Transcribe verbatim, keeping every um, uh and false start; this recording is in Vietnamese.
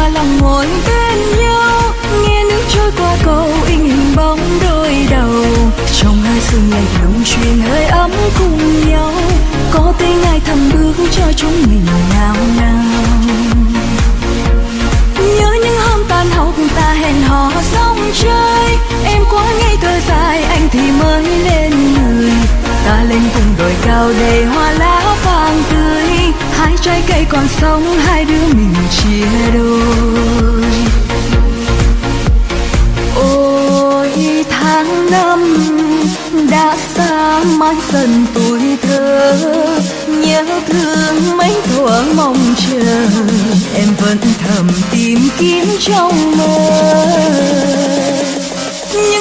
lòng ngồi bên nhau, nghe nước trôi qua cầu in hình bóng đôi đầu. Trong hai sương lạnh lùng truyền hơi ấm cùng nhau, có tiếng ai thầm bước cho chúng mình nào nào. Nhớ những hôm tan học ta hẹn hò sóng chơi, em quá ngây thơ dài anh thì mới lên người. Ta lên vùng đồi cao đầy hoa lá vàng tươi, hai trái cây còn sống hai đứa mình chia đôi. Ôi tháng năm đã xa mãi dần tuổi thơ, nhớ thương mấy thuở mong chờ, em vẫn thầm tìm kiếm trong mơ.